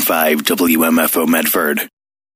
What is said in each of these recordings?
91.5 WMFO Medford.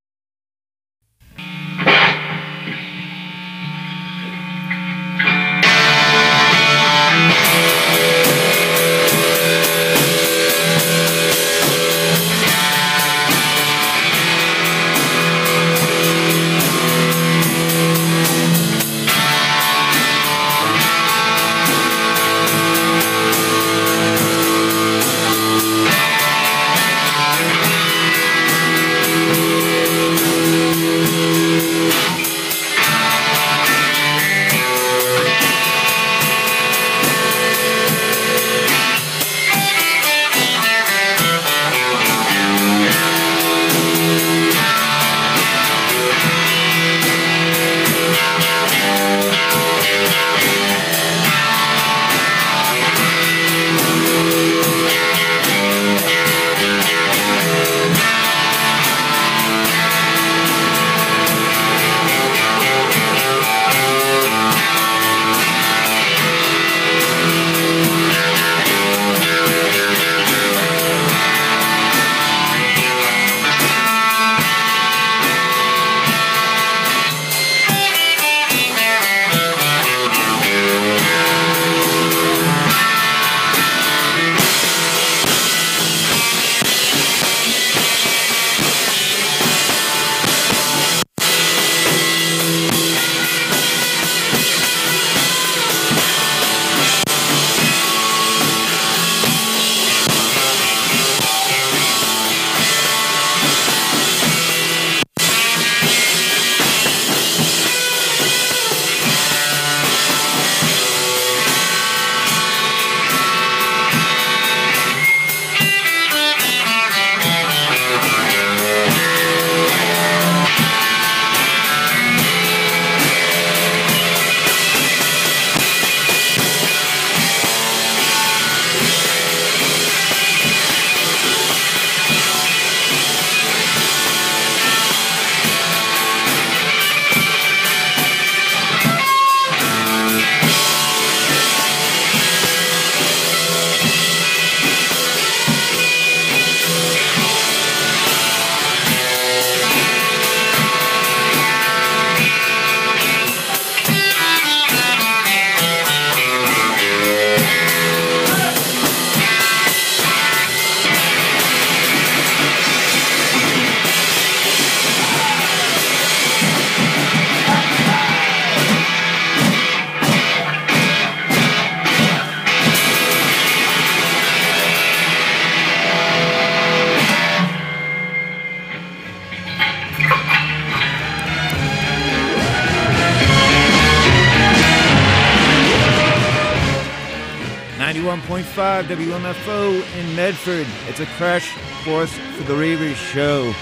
WMFO in Medford. It's a crash course for the Ravers show.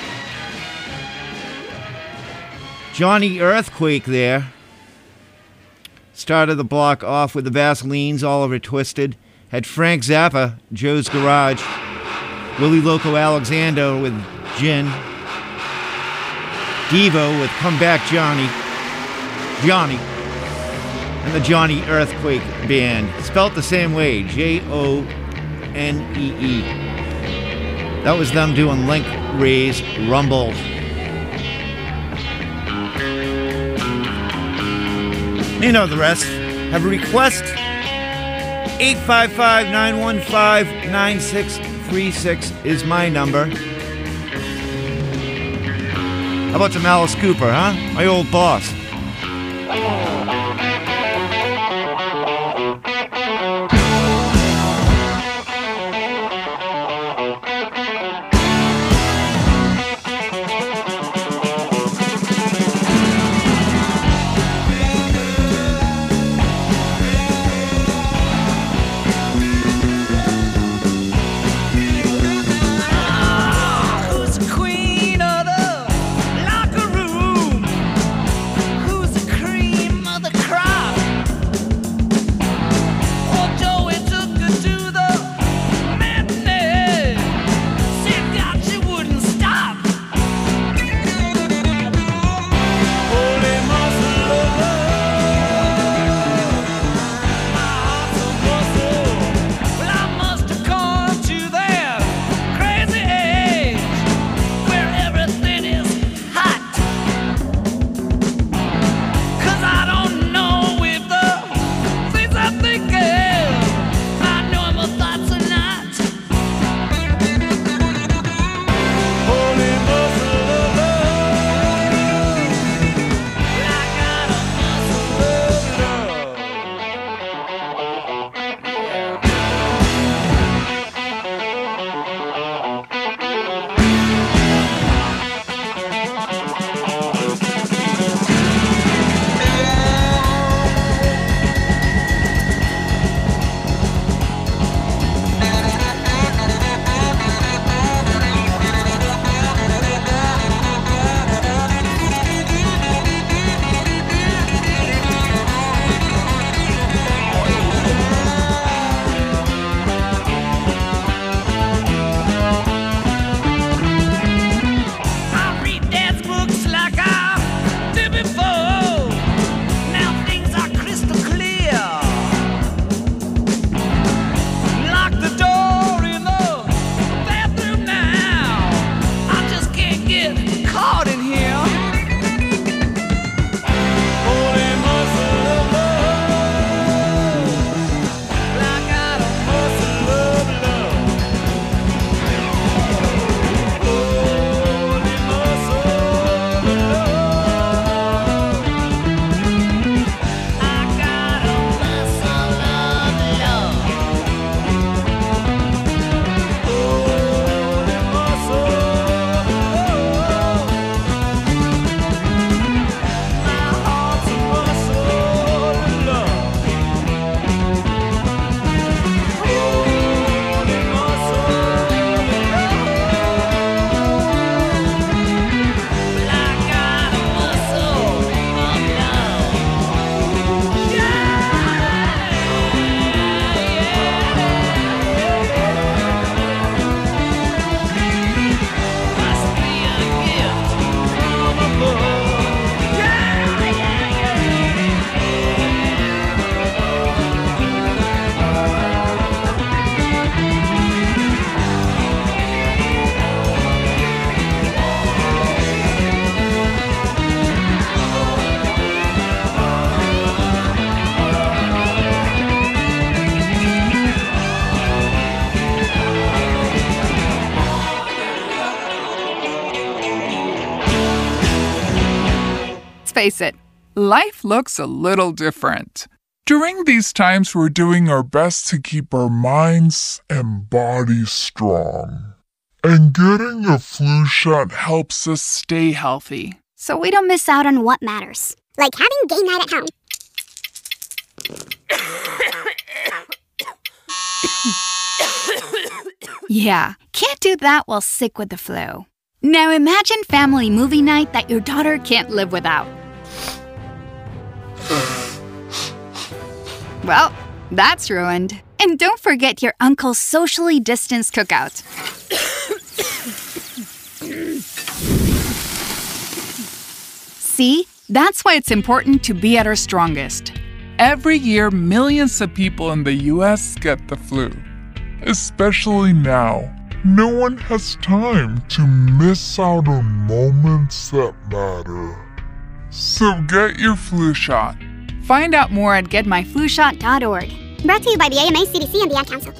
Johnny Earthquake there. Started the block off with the Vaselines, Oliver Twisted. Had Frank Zappa, Joe's Garage. Willie Loco Alexander with Gin. Devo with Come Back Johnny. And the Johnny Earthquake Band, spelt the same way, Jonee. That was them doing Link Wray's Rumble. You know the rest. Have a request? 855-915-9636 is my number. How about some Alice Cooper, huh? My old boss. Who's the queen of the locker room? Who's the cream of the crop? face it, life looks a little different. During these times, we're doing our best to keep our minds and bodies strong. And getting a flu shot helps us stay healthy. So we don't miss out on what matters, like having game night at home. Yeah, can't do that while sick with the flu. Now imagine family movie night that your daughter can't live without. Well, that's ruined. And don't forget your uncle's socially distanced cookout. See? That's why it's important to be at our strongest. Every year, millions of people in the U.S. get the flu. Especially now. No one has time to miss out on moments that matter. So get your flu shot. Find out more at getmyflushot.org. Brought to you by the AMA, CDC, and the Ad Council.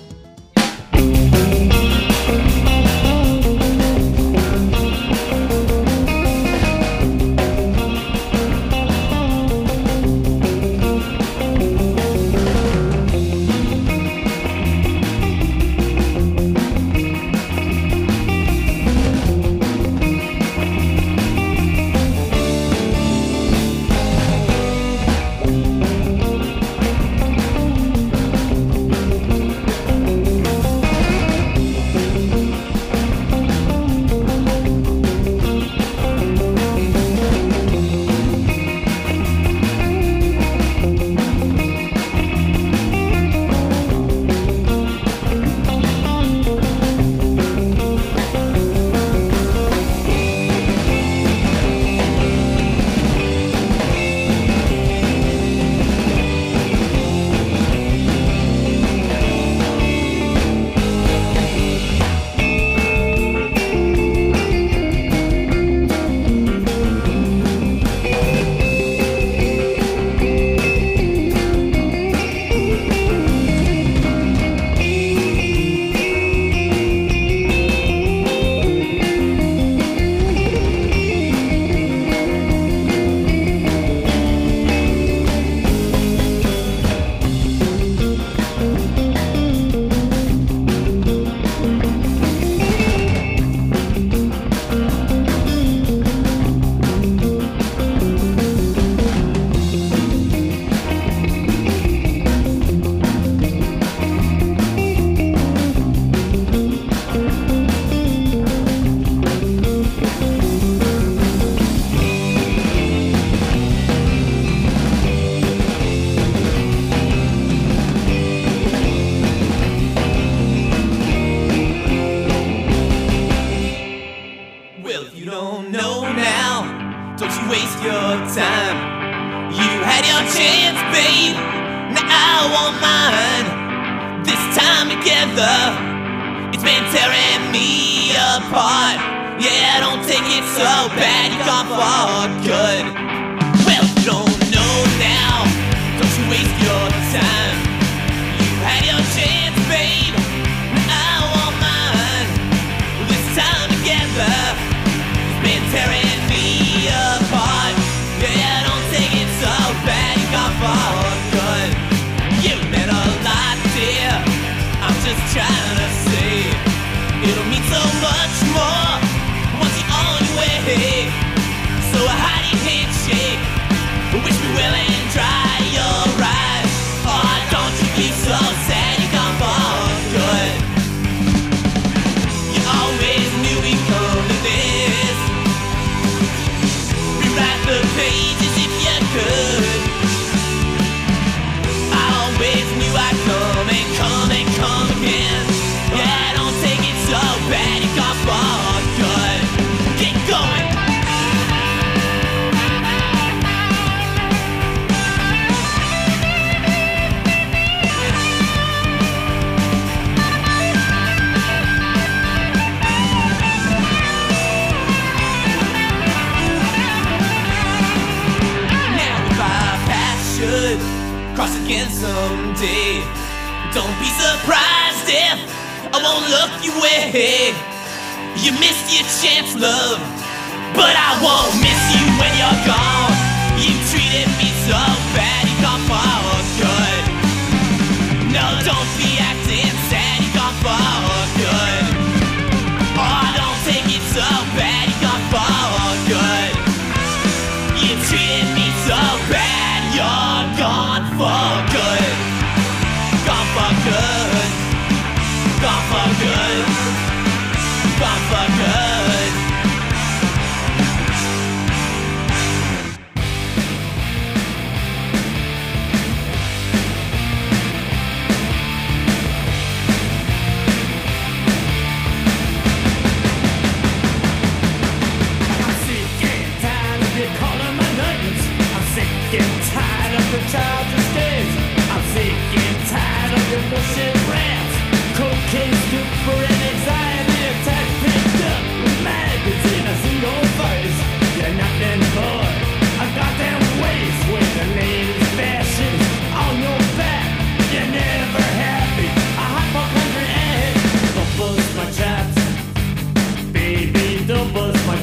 You missed your chance, love, but I won't miss you when you're gone.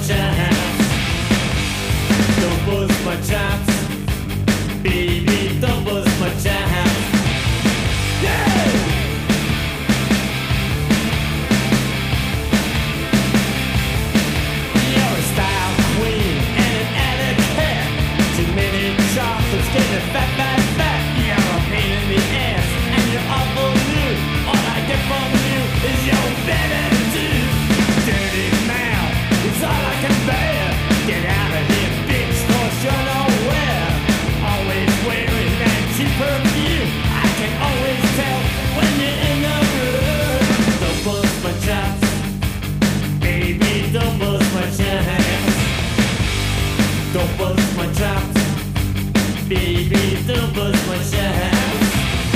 chance. Don't bust my chops, baby, don't bust my chops. Yeah! You're a style queen and an etiquette. Too many chocolates getting fat, fat, fat. You're a pain in the ass and you're awful new. All I get from you is your bad attitude. Dirty mouth, it's all I can bear. Get out of here, bitch, 'cause you're nowhere. Always wearing that cheap perfume. I can always tell when you're in the room. Don't bust my chops, baby, don't bust my chops. Don't bust my chops, baby, don't bust my chops.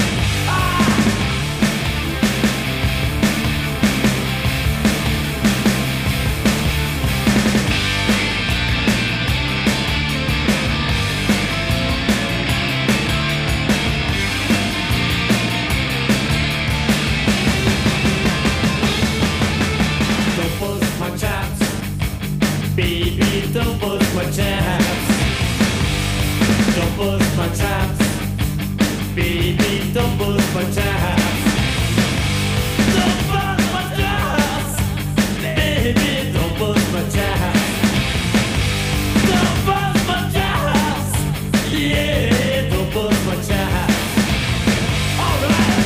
Don't bust my chops, baby, don't bust my chops. Don't bust my chops, baby, don't bust my chops. Don't bust my chops, baby, don't bust my chops. Don't bust my chops, yeah, don't bust my chops. All right.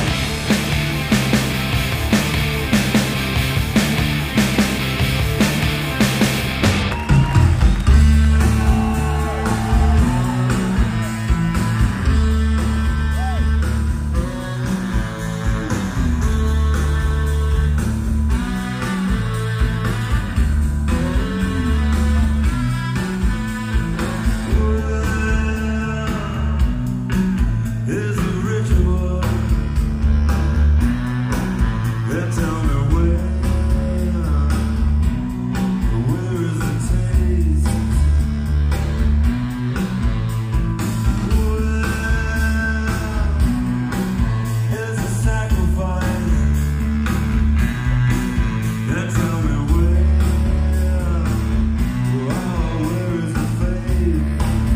There's a ritual that tell me where is the taste? There's a sacrifice that tell me where is the faith?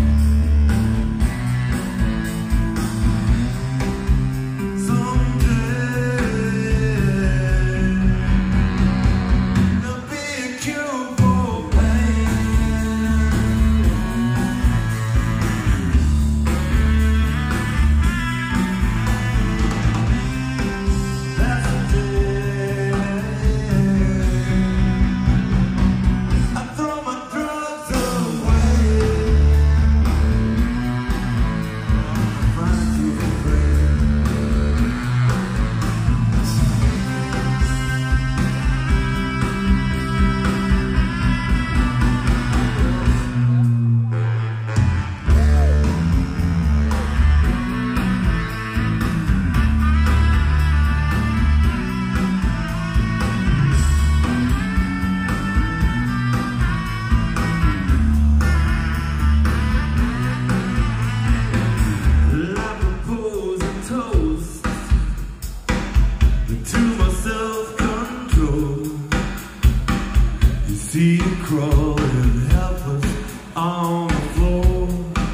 See you crawling helpless on the floor.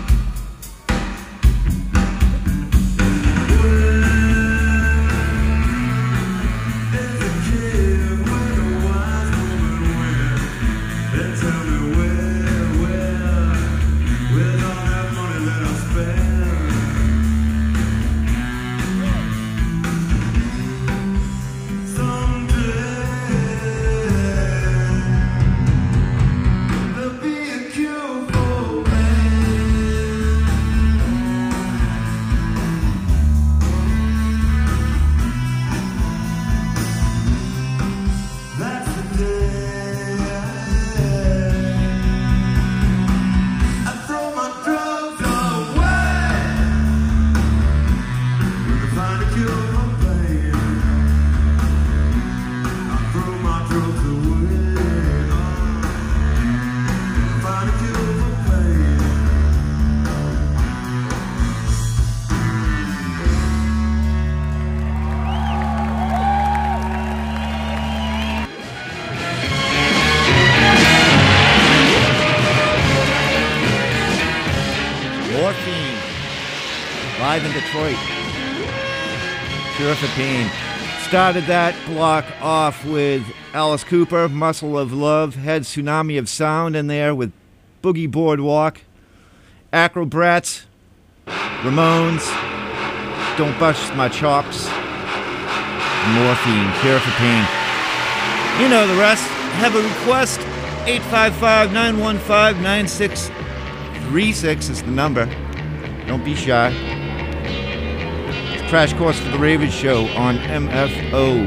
There's a kid with a wise woman and tell me where's all that money that I spend? Someday there'll be a cure for live in Detroit. Terrific Pain. Started that block off with Alice Cooper, Muscle of Love, had Tsunami of Sound in there with Boogie Boardwalk, Acrobrats, Ramones, Don't Bust My Chops, Morphine, Cure for Pain. You know the rest. Have a request. 855-915-9636 is the number. Don't be shy. It's Crash Course for the Ravage Show on MFO.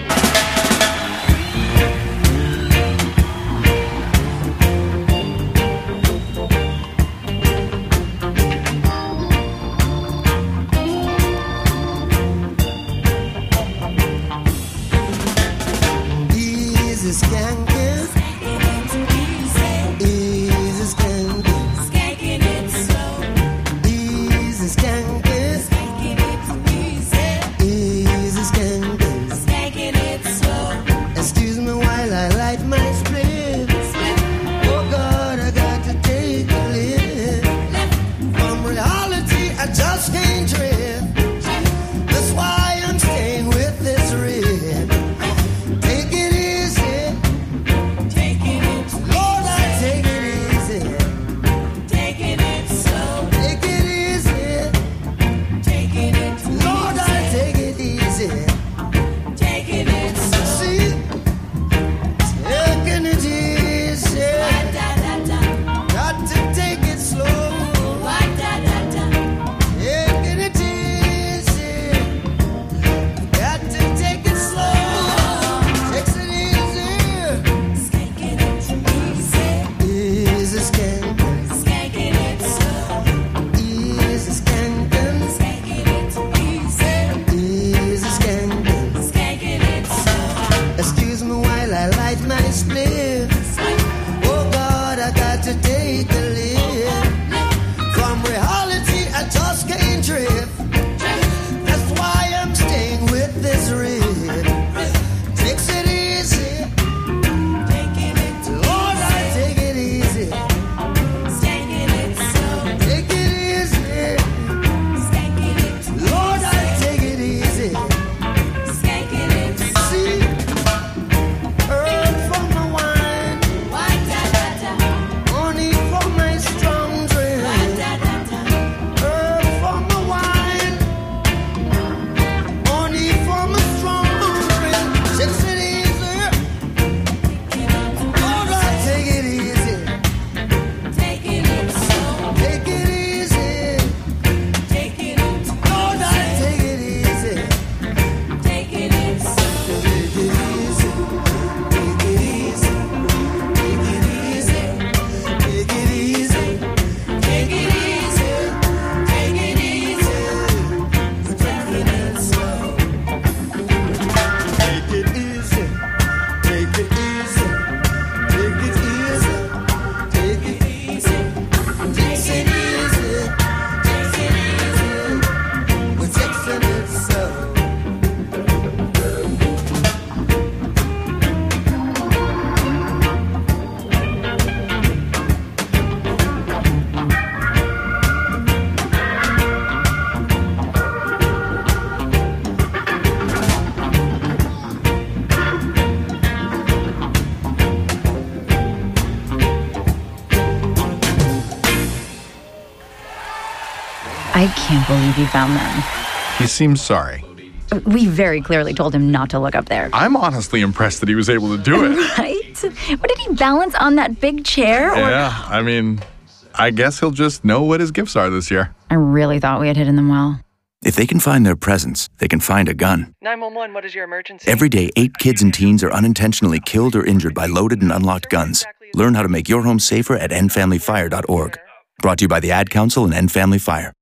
I can't believe you found them. He seems sorry. We very clearly told him not to look up there. I'm honestly impressed that he was able to do it. Right? What, did he balance on that big chair? Yeah, I mean, I guess he'll just know what his gifts are this year. I really thought we had hidden them well. If they can find their presents, they can find a gun. 911, what is your emergency? Every day, 8 kids and teens are unintentionally killed or injured by loaded and unlocked guns. Learn how to make your home safer at endfamilyfire.org. Brought to you by the Ad Council and End Family Fire.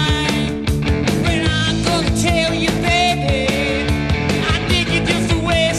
When I'm gonna tell you, baby, I think you're just the way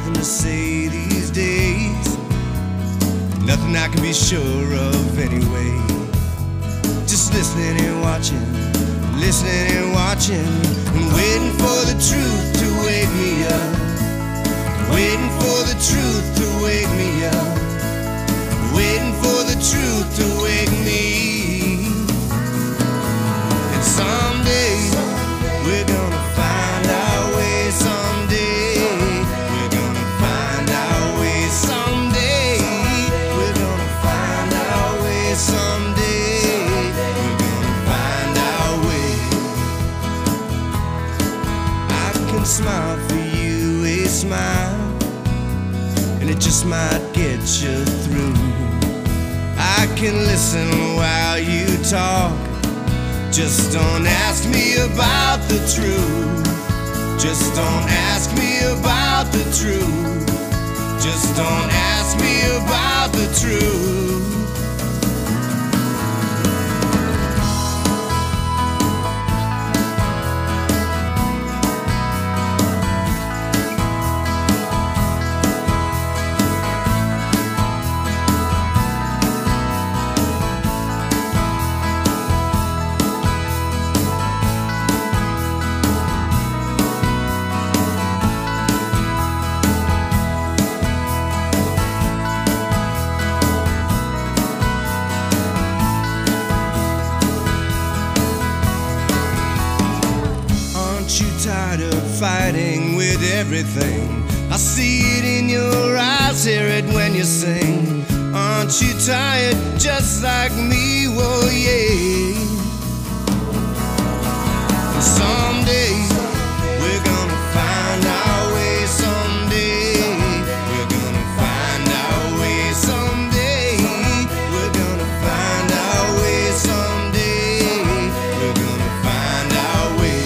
nothing to say these days. Nothing I can be sure of anyway. Just listening and watching, listening and watching, and waiting for the truth to wake me up. Waiting for the truth to wake me up. Waiting for the truth to wake me. And someday we're gonna find our way. Someday we're gonna find our way. Someday we're gonna find our way. Someday we're gonna find our way. I can smile for you, a smile, and it just might get you through. I can listen while you talk. Just don't ask me about the truth. Just don't ask me about the truth. Just don't ask me about the truth. Fighting with everything. I see it in your eyes, hear it when you sing. Aren't you tired just like me? Well, yeah. And someday we're gonna find our way. Someday we're gonna find our way. Someday we're gonna find our way. Someday we're gonna find our way.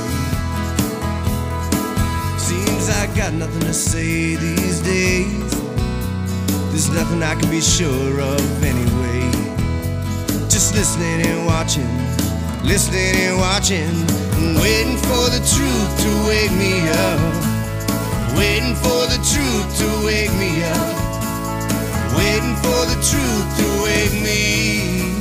Seems I got nothing to say these days. There's nothing I can be sure of anyway. Just listening and watching, listening and watching, and waiting for the truth to wake me up. Waiting for the truth to wake me up. Waiting for the truth to wake me.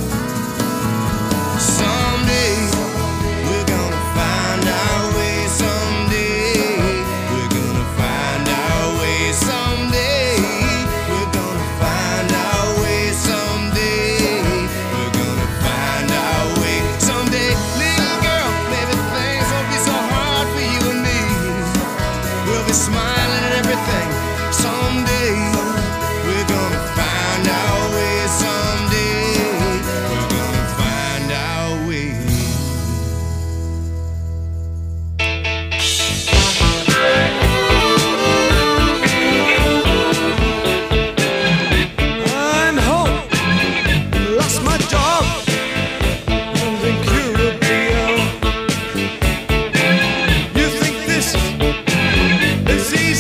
Someday we're gonna find our way. Someday we're gonna find our way. Someday we're gonna find our way. Someday we're gonna find our way. Someday, little girl, maybe things won't be so hard for you and me. We'll be smiling at everything. Someday we're gonna find our way. Someday we're gonna find our way. I'm home, lost my job, and incurably ill. You think this is easy?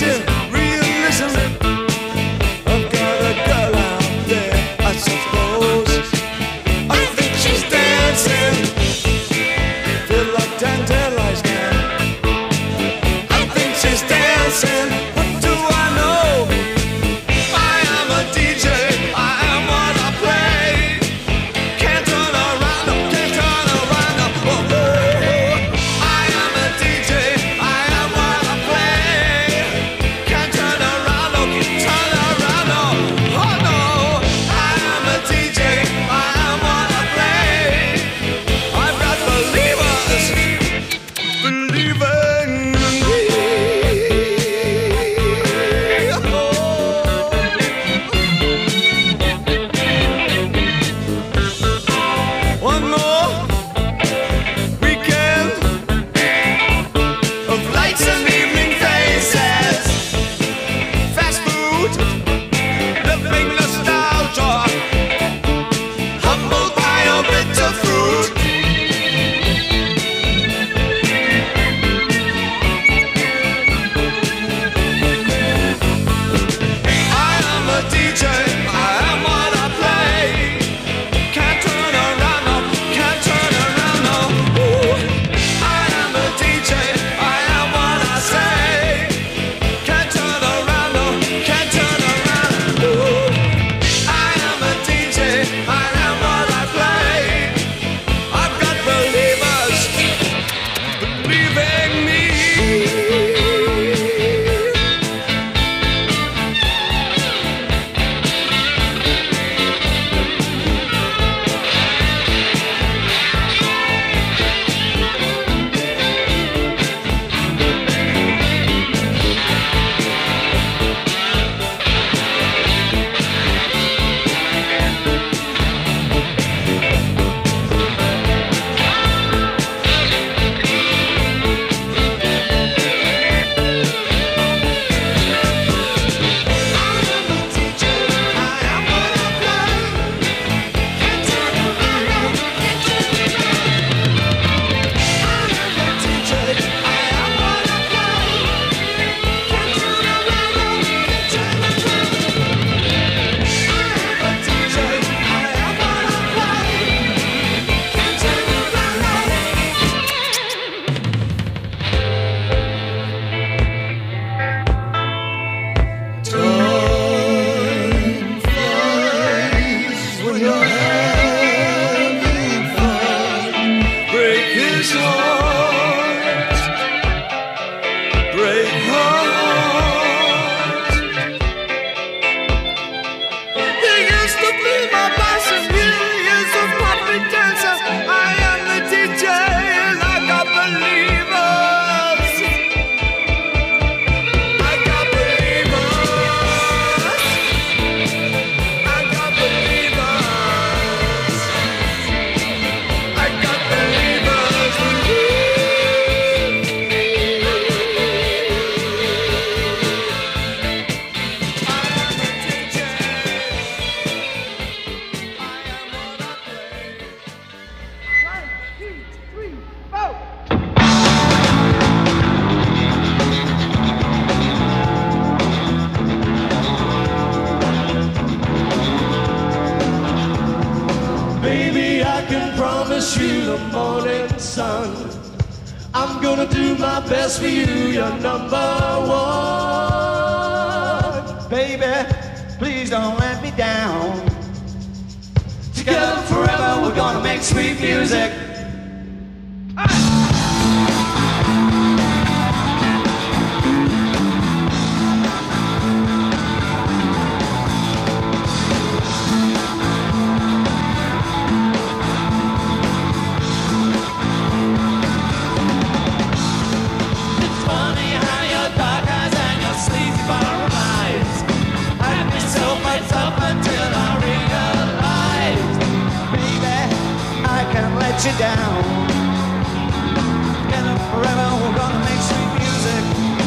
can promise you the morning sun. I'm gonna do my best for you, you're number one. Baby, please don't let me down. Together forever, we're gonna make sweet music. You down. Together forever, we're gonna make sweet music.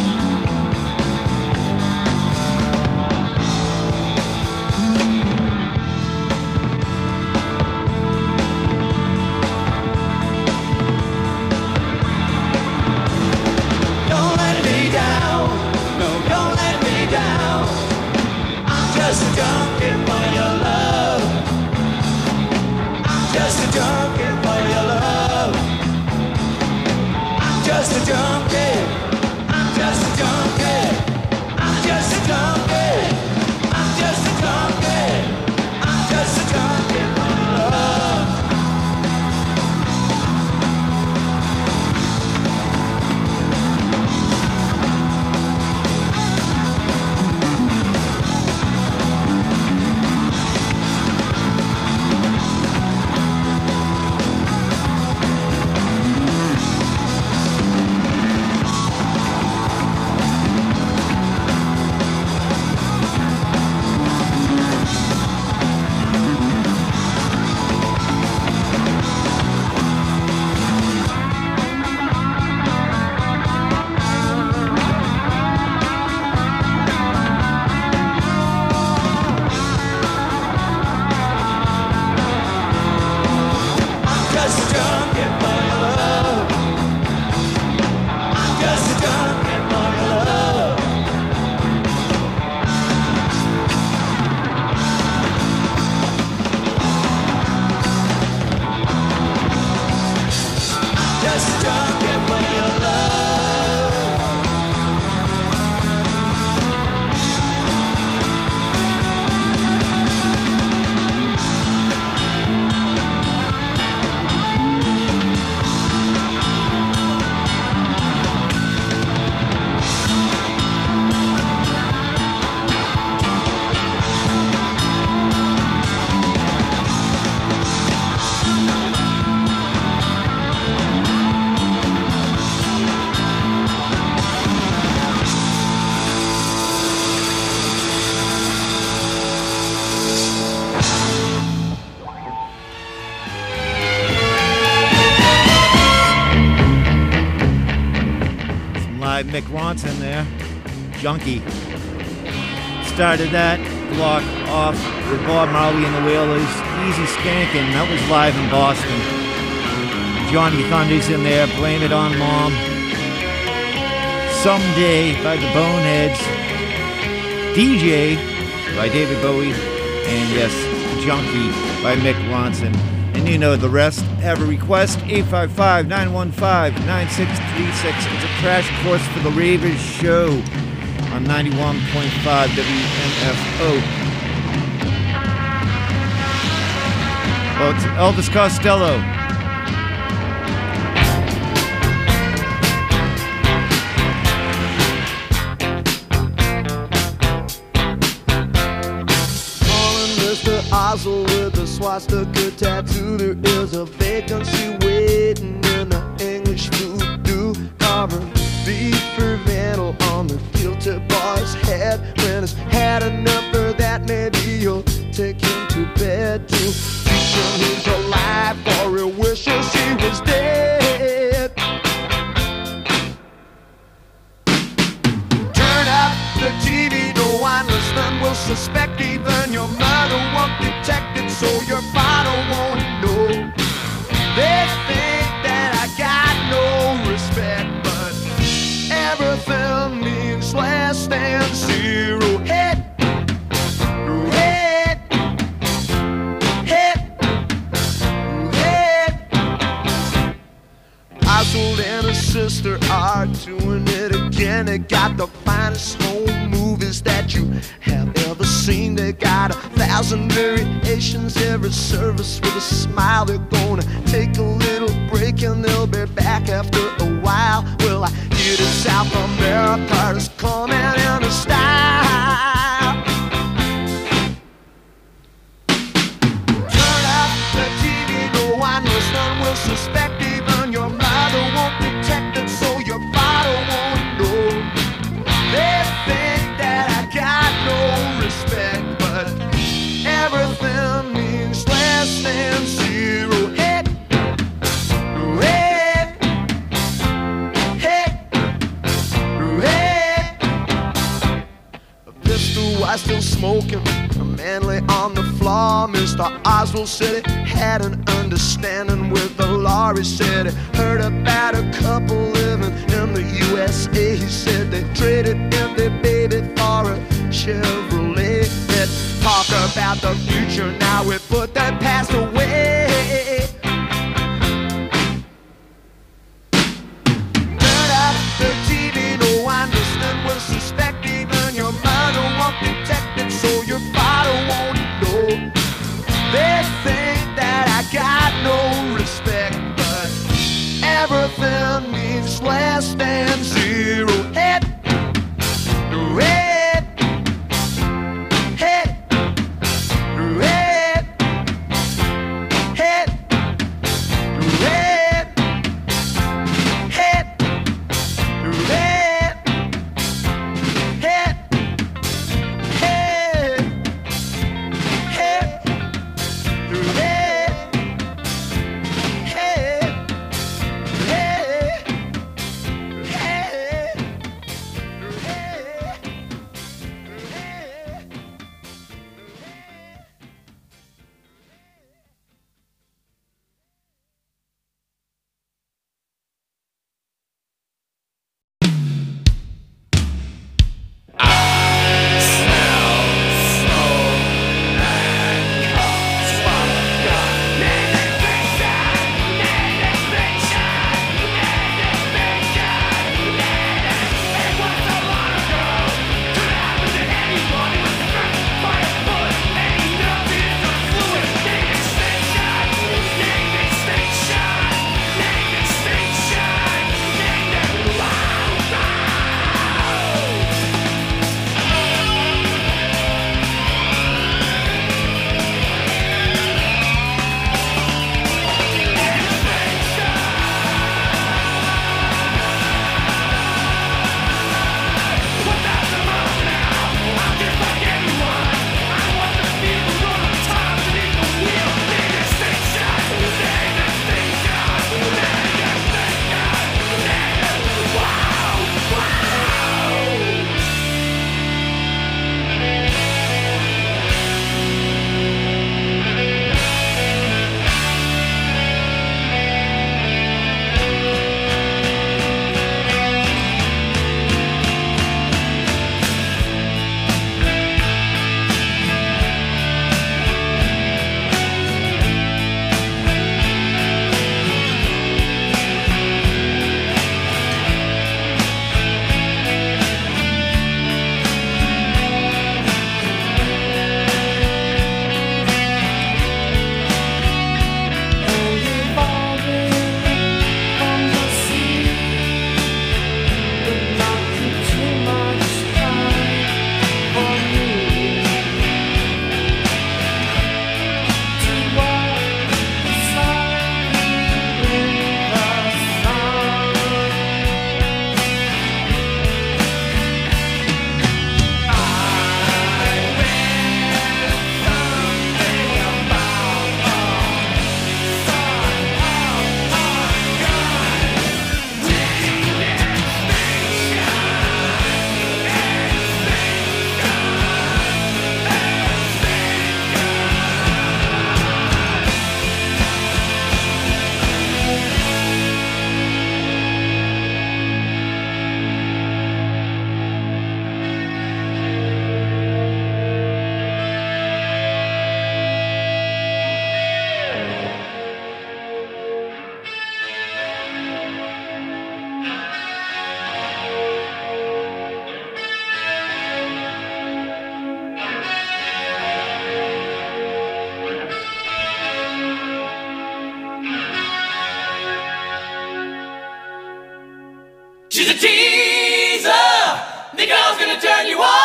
Don't let me down, no, don't let me down. I'm just a junkie for your love. I'm just a junkie for your love. I'm just a junkie. I'm just a junkie. I'm just a junkie. I'm just a junkie. I'm just a junkie for your love. Mick Ronson there, Junkie. Started that block off with Bob Marley and the Wailers, Easy Skankin', that was live in Boston. Johnny Thunder's in there, Blame It On Mom. Someday by the Boneheads. DJ by David Bowie. And yes, Junkie by Mick Ronson. And you know the rest. Have a request, 855-915-9636. It's a crash course for the Ravers show on 91.5 WMFO. Well, it's Elvis Costello. Oswald with a swastika tattoo. There is a vacancy waiting in the English voodoo. Carving beef for Vandal on the guilty boy's head. When he's had enough of that, maybe you'll take him to bed to teach him he's alive, or he wishes he was dead. Turn up the TV, no one listening will suspect. Even your mother won't detect it, so your father won't know. They think that I got no respect, but everything means less than zero. Hit, hit, hit, hit. finest home movies that you have ever seen. They got 1,000 variations, every service with a smile. They're gonna take a little break and they'll be back after a while. Well, I hear that South America is coming in style. Turn up the TV, no one listening will suspect. Even your mother won't detect it, so your father won't know. They think that I got no respect, but everything means less than zero. Hey, hey, hey, hey. A pistol was still smoking, a manly on the floor. Mr. Oswald said he had an understanding with the law. He said he heard about a couple living in the USA. He said they traded in their baby for a Chevrolet. Let's talk about the future now. We put that past away. Turn up the TV, no one listening will suspect. Even your mother won't detect it, so your father won't know. They think that I got no respect, but everything means less than zero. Hey, hey, hey, The girl's gonna turn you on.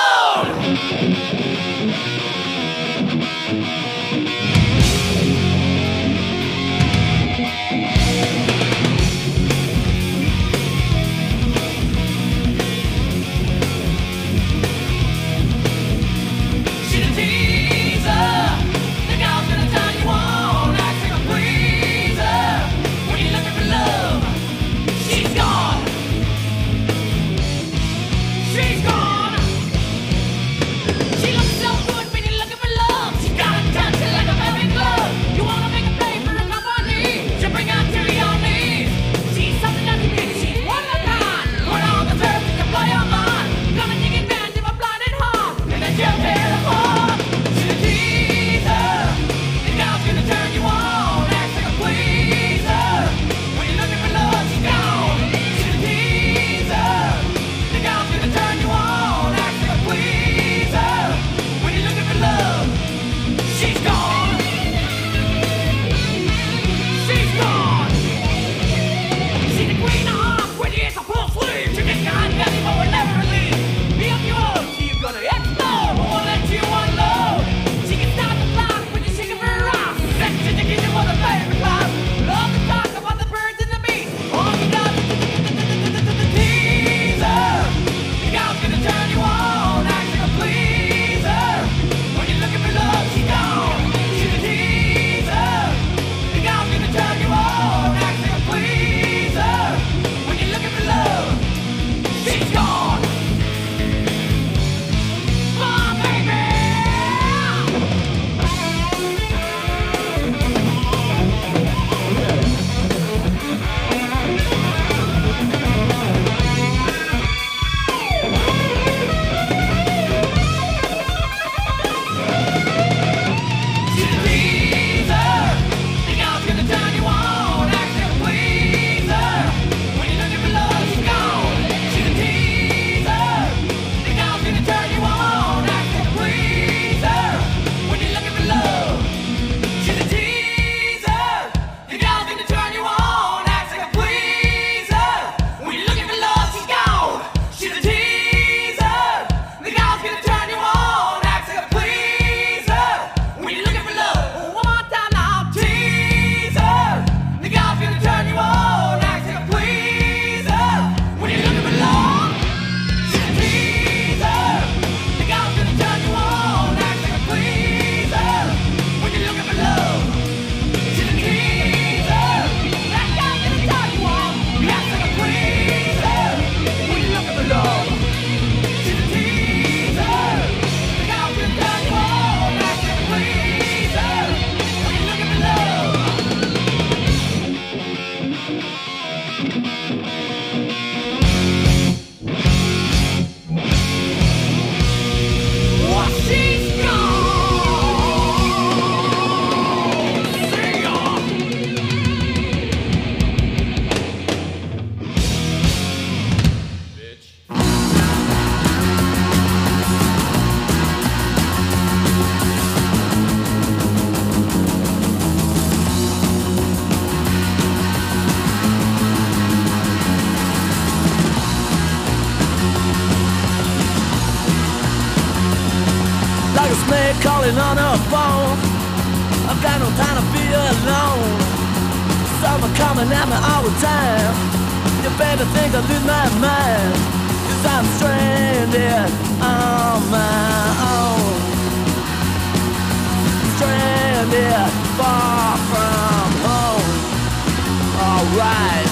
She's a teaser. The girl's gonna turn you on. Act like a pleaser. When you're looking for love, she's gone. She's gone. She looks so good when you're looking for love. She got a touch like a velvet glove. You wanna make a play for a company? She'll bring out to your knees. She's something that you need. She's one of a kind. Put on the surface to blow your mind. Gonna take advantage of a blinded heart, and then she'll tear it apart. She's a teaser. The girl's gonna turn you on. Act like a pleaser. When you're looking for love, she's gone. She's a teaser. The girl's gonna turn you on. Act like a pleaser. When you're looking for love, she's gone. She's gone. She's the queen of hearts when you hit the full sleeve. She gets behind belly but will never leave. Be up your own, she's gonna explode, but won't let you unload. She can start the clock when you're shaking for her off. Sex in the kitchen for the favorite class. Love to talk about the birds and the bees. All you got is the teaser. The girl's gonna turn you on, act like a pleaser. When you're looking for love, she's gone. She's a teaser. The girl's gonna turn you on, act like a pleaser. When you're looking for love, she's gone. Come on, baby. She's a teaser. The girl's gonna turn you on, act like a pleaser. When you're looking for love, she's gone. She's a teaser. The girl's gonna turn you on, act like a pleaser. When you're looking for love, she's a teaser. The girl's gonna turn you on, act like a pleaser. When you're looking for love, she's gone. She's a teaser. The girl's gonna turn you on, act like a pleaser. When you're looking for love, one more time now, teaser. The girl's gonna turn you on, act like a pleaser. When you're looking for love, she's a teaser. The girl's gonna turn you on, act like a pleaser. When you're looking for love, she's a teaser. That girl's gonna turn you on, act like a pleaser. When you're looking for love, she's a teaser. The girl's gonna turn you on, act like a pleaser. When you're looking for love. Well, she's gone. See ya. Like a snake calling on her phone. I've got no time to be alone. Summer coming at me all the time. You better think I lose my mind. 'Cause I'm stranded on my own. Stranded far from home. Alright.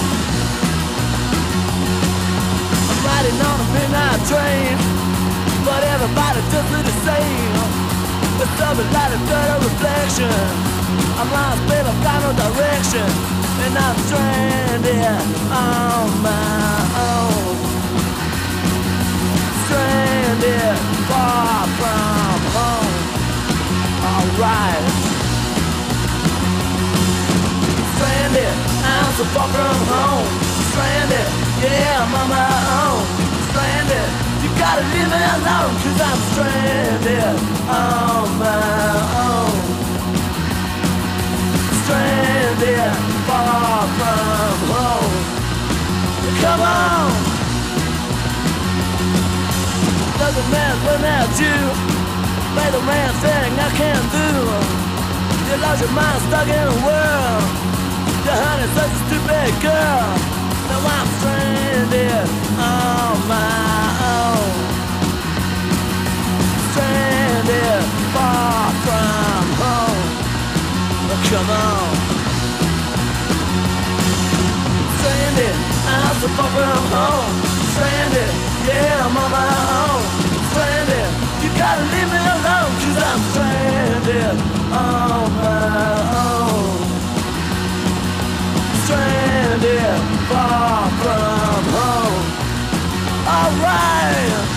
I'm riding on a midnight train, but everybody does it the same. It's something like a dirty reflection. I'm lost, babe, I've got no direction. And I'm stranded on my own. Stranded far from home. Alright. Stranded, I'm so far from home. Stranded, yeah, I'm on my own. Stranded, you gotta leave me alone. 'Cause I'm stranded on my own. Stranded far from home. Come on. the man run at you. Play the man thing I can't do. You lost your mind stuck in a world. Your honey's such a stupid girl. Now I'm stranded on my own. Stranded far from home. Oh, come on. Stranded, I'm so far from home. Stranded, yeah, I'm on my own. Stranded, you gotta leave me alone, 'cause I'm stranded on my own. Stranded far from home. Alright.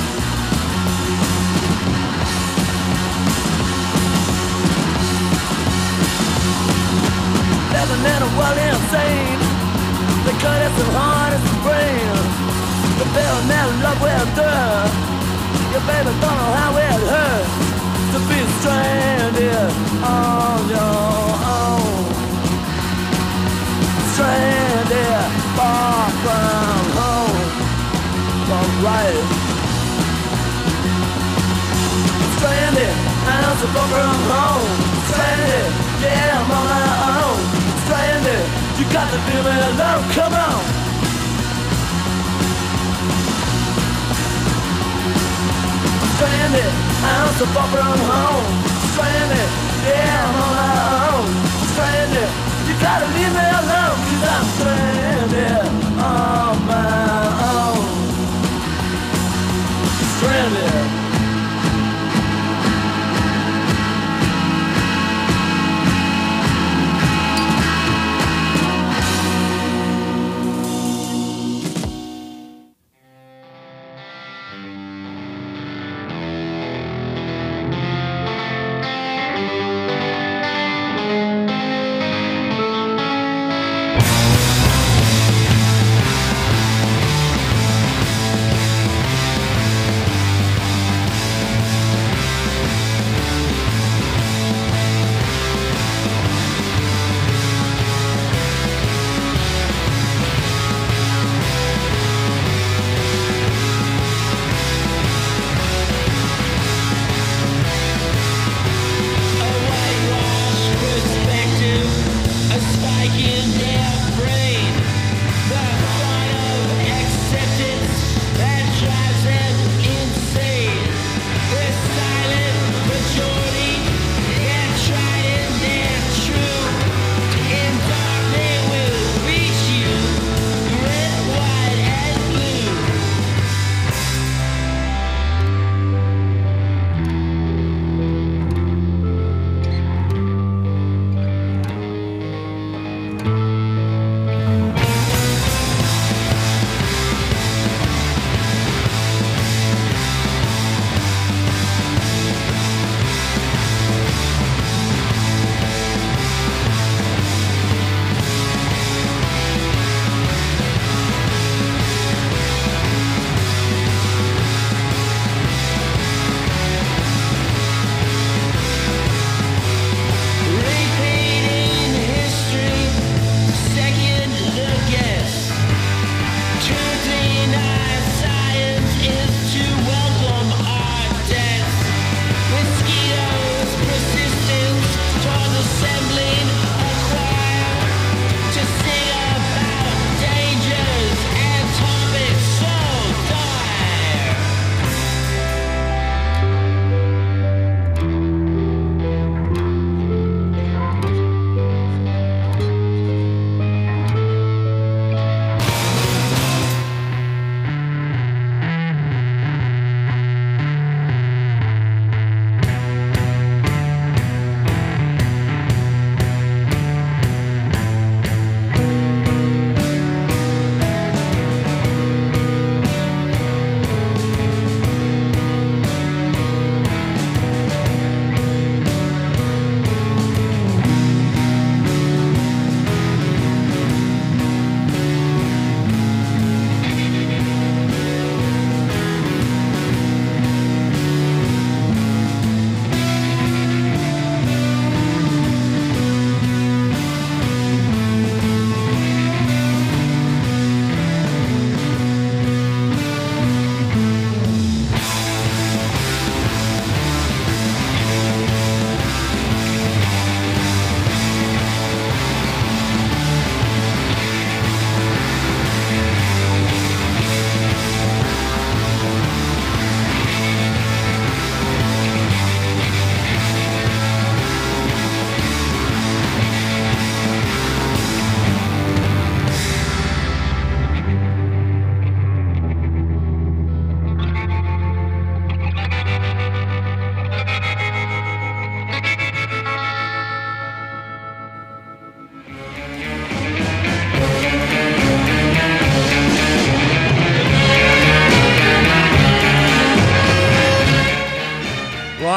Living in a world insane. They cut it so hard as the brain. The bill never love will do. Your baby don't know how it hurts to be stranded on your own. Stranded far from home. Alright. Stranded, I'm so far from home. Stranded, yeah, I'm on my own. Stranded, you got to leave me alone, come on. Stranded, I'm so far from home. Stranded, yeah, I'm on my own. Stranded, you gotta leave me alone, 'cause I'm stranded on my own. Stranded.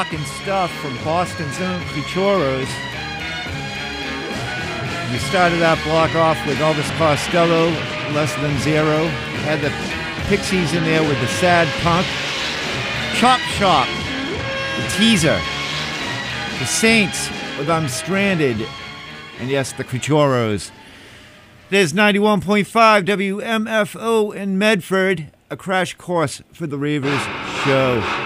rockin' stuff from Boston's own Cruchoros. We started that block off with Elvis Costello, Less Than Zero. Had the Pixies in there with the Sad Punk. Chop Shop, the Teaser. The Saints with I'm Stranded. And yes, the Cruchoros. There's 91.5 WMFO in Medford, a crash course for the Ravers show.